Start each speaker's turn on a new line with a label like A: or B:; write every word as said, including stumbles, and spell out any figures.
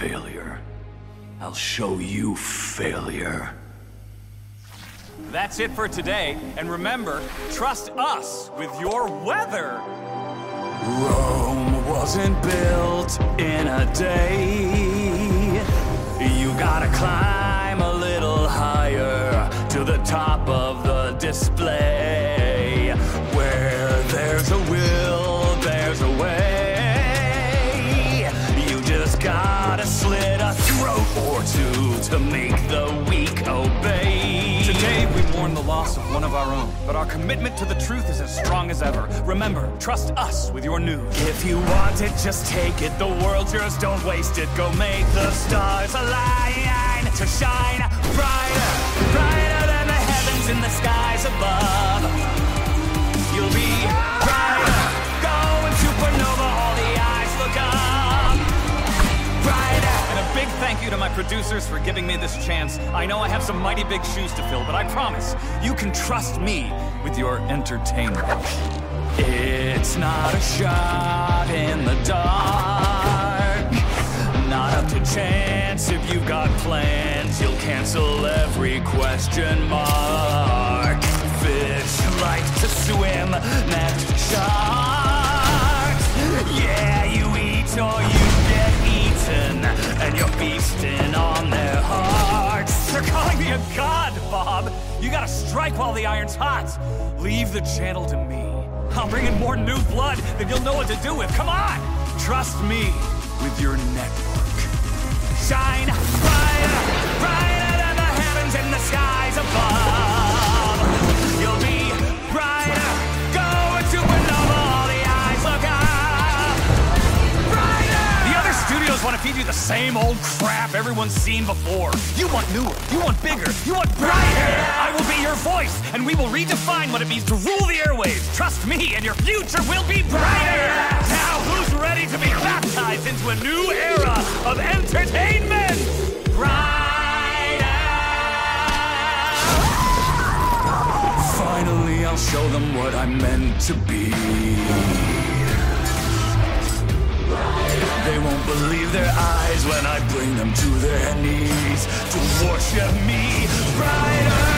A: failure. I'll show you failure.
B: That's it for today, and remember, trust us with your weather.
A: Rome wasn't built in a day. You gotta climb a little higher to the top of the display. Where there's a will, there's a way. You just gotta slit a throat or two to make the weak obey.
B: Today we mourn the loss of one of our own, but our commitment to the truth is as strong as ever. Remember, trust us with your news.
A: If you want it, just take it. The world's yours, don't waste it. Go make the stars align to shine brighter, brighter than the heavens in the skies above. You'll be brighter, going supernova, all the eyes look up. Brighter.
B: And a big thank you to my producers for giving me this chance. I know I have some mighty big shoes to fill, but I promise you can trust me with your entertainment.
A: It's not a shot in the dark. Not up to chance. If you've got plans, you'll cancel every question mark. Fish like to swim next to sharks. Yeah, you eat or you get eaten, and you're feasting on their hearts.
B: They're calling me a god, Bob. You gotta strike while the iron's hot. Leave the channel to me. I'll bring in more new blood than you'll know what to do with. Come on! Trust me with your network.
A: Shine brighter, brighter than the heavens and the skies above. You'll be brighter, going supernova, all the eyes look up. Brighter!
B: The other studios want to feed you the same old crap everyone's seen before. You want newer, you want bigger, you want brighter! I will be your voice, and we will redefine what it means to rule the airwaves. Trust me, and your future will be brighter! Now, who's ready to be baptized into a new era of entertainment?
A: Brighter! Finally, I'll show them what I'm meant to be. They won't believe their eyes when I bring them to their knees to worship me. Brighter!